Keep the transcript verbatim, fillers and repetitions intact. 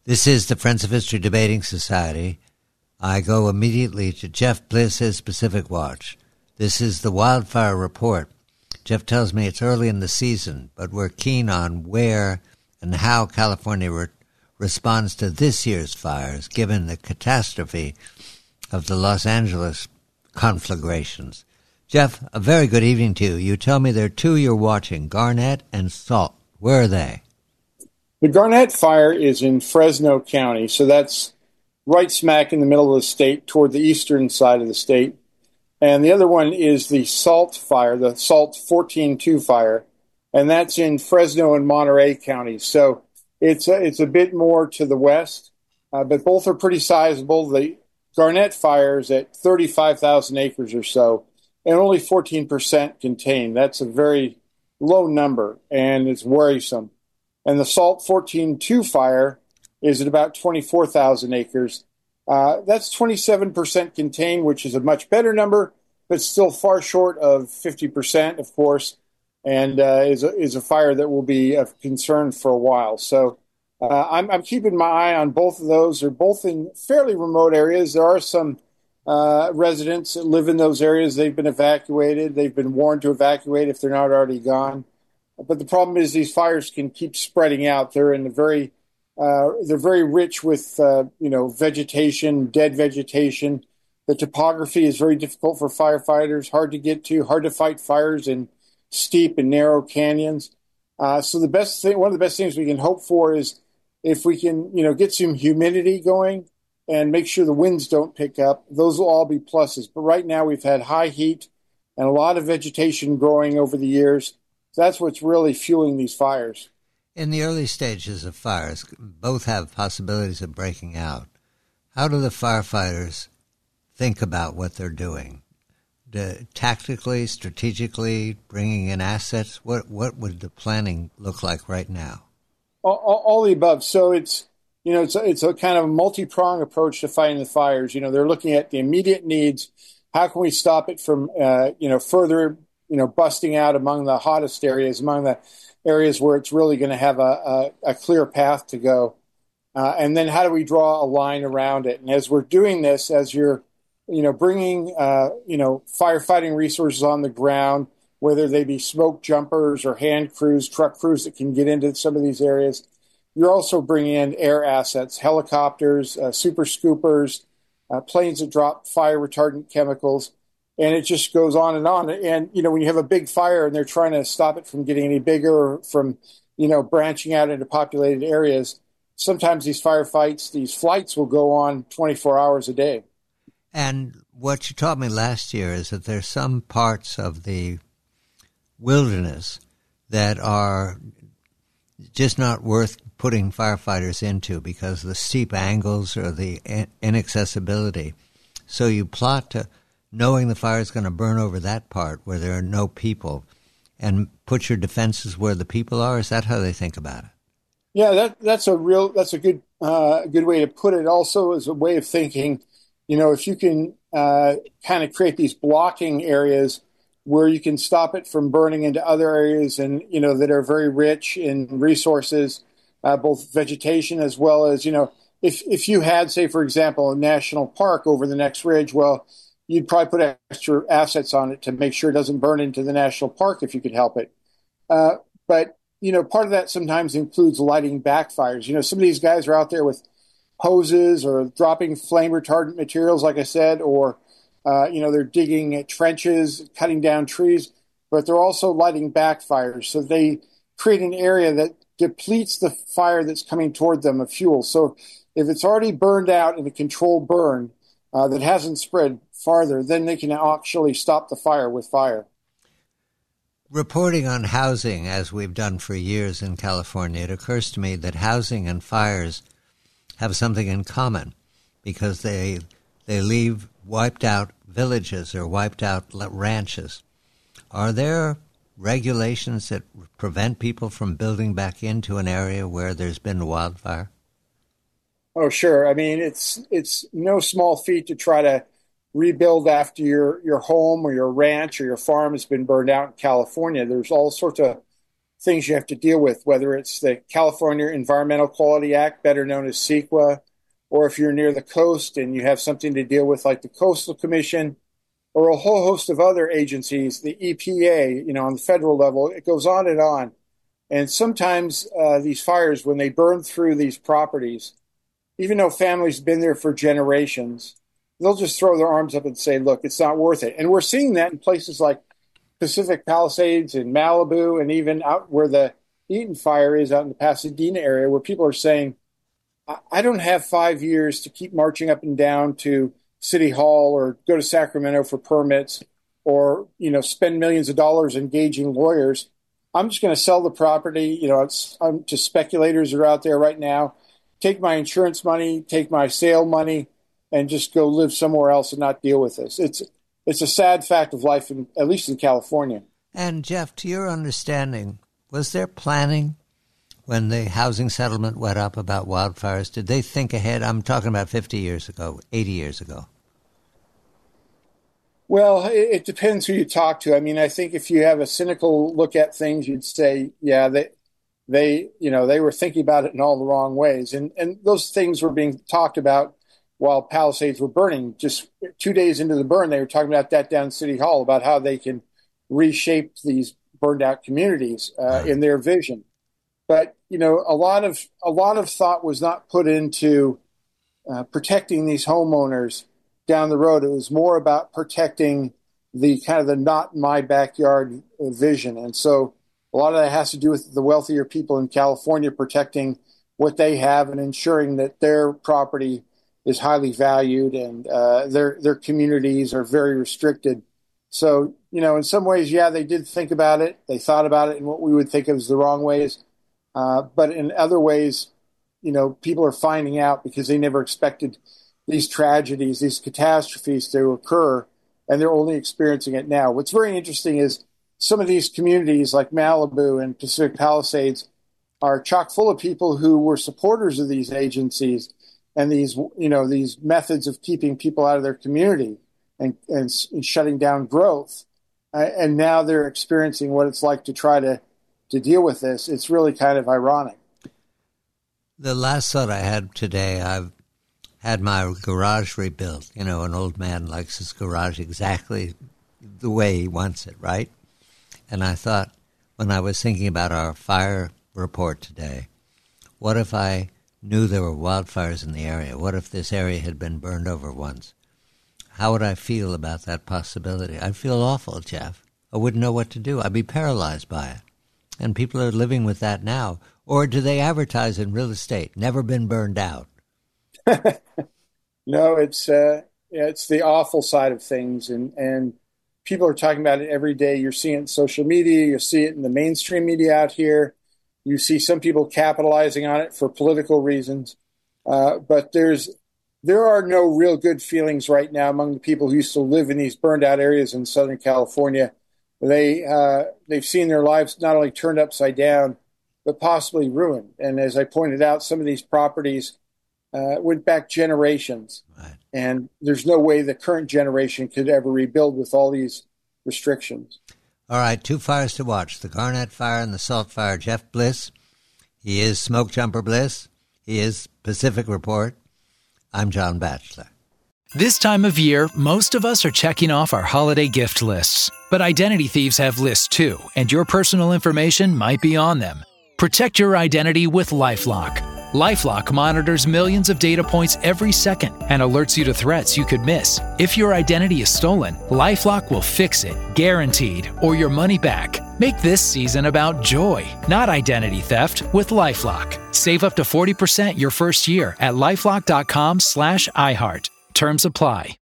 This is the Friends of History Debating Society. I go immediately to Jeff Bliss's Pacific Watch. This is the Wildfire Report. Jeff tells me it's early in the season, but we're keen on where and how California re- responds to this year's fires, given the catastrophe of the Los Angeles conflagrations. Jeff, a very good evening to you. You tell me there are two you're watching, Garnett and Salt. Where are they? The Garnett fire is in Fresno County, so that's right smack in the middle of the state toward the eastern side of the state. And the other one is the Salt fire, the Salt fourteen two fire, and that's in Fresno and Monterey counties. So it's a, it's a bit more to the west, uh, but both are pretty sizable. The Garnett fire is at thirty-five thousand acres or so, and only fourteen percent contained. That's a very low number, and it's worrisome. And the Salt fourteen two fire is at about twenty-four thousand acres. Uh, that's twenty-seven percent contained, which is a much better number, but still far short of fifty percent, of course, and uh, is, a, is a fire that will be of concern for a while. So uh, I'm, I'm keeping my eye on both of those. They're both in fairly remote areas. There are some uh, residents that live in those areas. They've been evacuated. They've been warned to evacuate if they're not already gone. But the problem is these fires can keep spreading out. They're in the very, uh, they're very rich with, uh, you know, vegetation, dead vegetation. The topography is very difficult for firefighters, hard to get to, hard to fight fires in steep and narrow canyons. Uh, so the best thing, one of the best things we can hope for is if we can, you know, get some humidity going and make sure the winds don't pick up. Those will all be pluses. But right now we've had high heat and a lot of vegetation growing over the years. That's what's really fueling these fires. In the early stages of fires, both have possibilities of breaking out. How do the firefighters think about what they're doing? The, tactically, strategically, bringing in assets? What what would the planning look like right now? All, all, all the above. So it's you know it's a, it's a kind of multi-pronged approach to fighting the fires. You know they're looking at the immediate needs. How can we stop it from uh, you know further you know, busting out among the hottest areas, among the areas where it's really going to have a, a, a clear path to go. Uh, and then how do we draw a line around it? And as we're doing this, as you're, you know, bringing, uh, you know, firefighting resources on the ground, whether they be smoke jumpers or hand crews, truck crews that can get into some of these areas, you're also bringing in air assets, helicopters, uh, super scoopers, uh, planes that drop fire retardant chemicals. And it just goes on and on. And, you know, when you have a big fire and they're trying to stop it from getting any bigger or from, you know, branching out into populated areas, sometimes these firefights, these flights will go on twenty-four hours a day. And what you taught me last year is that there's some parts of the wilderness that are just not worth putting firefighters into because of the steep angles or the inaccessibility. So you plot to, knowing the fire is going to burn over that part where there are no people, and put your defenses where the people are? Is that how they think about it? Yeah, that that's a real that's a good uh, good way to put it. Also, as a way of thinking, you know, if you can uh, kind of create these blocking areas where you can stop it from burning into other areas, and you know that are very rich in resources, uh, both vegetation as well as you know, if if you had, say, for example, a national park over the next ridge, well, you'd probably put extra assets on it to make sure it doesn't burn into the national park if you could help it. Uh, but, you know, part of that sometimes includes lighting backfires. You know, some of these guys are out there with hoses or dropping flame retardant materials, like I said, or, uh, you know, they're digging trenches, cutting down trees, but they're also lighting backfires. So they create an area that depletes the fire that's coming toward them of fuel. So if it's already burned out in a controlled burn, Uh, that hasn't spread farther, then they can actually stop the fire with fire. Reporting on housing, as we've done for years in California, it occurs to me that housing and fires have something in common because they they leave wiped out villages or wiped out ranches. Are there regulations that prevent people from building back into an area where there's been a wildfire? Oh, sure. I mean, it's it's no small feat to try to rebuild after your, your home or your ranch or your farm has been burned out in California. There's all sorts of things you have to deal with, whether it's the California Environmental Quality Act, better known as CEQA, or if you're near the coast and you have something to deal with like the Coastal Commission, or a whole host of other agencies, the E P A, you know, on the federal level. It goes on and on. And sometimes uh, these fires, when they burn through these properties, even though families have been there for generations, they'll just throw their arms up and say, look, it's not worth it. And we're seeing that in places like Pacific Palisades and Malibu, and even out where the Eaton fire is out in the Pasadena area, where people are saying, I don't have five years to keep marching up and down to City Hall or go to Sacramento for permits or, you know, spend millions of dollars engaging lawyers. I'm just going to sell the property. You know, it's I'm to speculators who are out there right now, take my insurance money, take my sale money, and just go live somewhere else and not deal with this. It's it's a sad fact of life, in, at least in California. And Jeff, to your understanding, was there planning when the housing settlement went up about wildfires? Did they think ahead? I'm talking about fifty years ago, eighty years ago. Well, it, it depends who you talk to. I mean, I think if you have a cynical look at things, you'd say, yeah, they, they, you know, they were thinking about it in all the wrong ways. And, and those things were being talked about while Palisades were burning. Just two days into the burn, they were talking about that down at City Hall, about how they can reshape these burned out communities uh, right. in their vision. But, you know, a lot of a lot of thought was not put into uh, protecting these homeowners down the road. It was more about protecting the kind of the not in my backyard vision. And so a lot of that has to do with the wealthier people in California protecting what they have and ensuring that their property is highly valued and uh, their their communities are very restricted. So, you know, in some ways, yeah, they did think about it. They thought about it in what we would think of as the wrong ways. Uh, but in other ways, you know, people are finding out because they never expected these tragedies, these catastrophes to occur, and they're only experiencing it now. What's very interesting is some of these communities like Malibu and Pacific Palisades are chock full of people who were supporters of these agencies and these, you know, these methods of keeping people out of their community and, and, and shutting down growth. Uh, and now they're experiencing what it's like to try to to deal with this. It's really kind of ironic. The last thought I had today, I've had my garage rebuilt. You know, an old man likes his garage exactly the way he wants it, right? And I thought, when I was thinking about our fire report today, what if I knew there were wildfires in the area? What if this area had been burned over once? How would I feel about that possibility? I'd feel awful, Jeff. I wouldn't know what to do. I'd be paralyzed by it. And people are living with that now. Or do they advertise in real estate? Never been burned out. No, it's uh, yeah, it's the awful side of things. And, and people are talking about it every day. You're seeing it in social media. You see it in the mainstream media out here. You see some people capitalizing on it for political reasons. Uh, but there's there are no real good feelings right now among the people who used to live in these burned out areas in Southern California. They, uh, they've seen their lives not only turned upside down, but possibly ruined. And as I pointed out, some of these properties uh, went back generations. Right. And there's no way the current generation could ever rebuild with all these restrictions. All right, two fires to watch, the Garnett Fire and the Salt Fire. Jeff Bliss, he is Smoke Jumper Bliss. He is Pacific Report. I'm John Batchelor. This time of year, most of us are checking off our holiday gift lists. But identity thieves have lists too, and your personal information might be on them. Protect your identity with LifeLock. LifeLock monitors millions of data points every second and alerts you to threats you could miss. If your identity is stolen, LifeLock will fix it, guaranteed, or your money back. Make this season about joy, not identity theft, with LifeLock. Save up to forty percent your first year at LifeLock.com slash iHeart. Terms apply.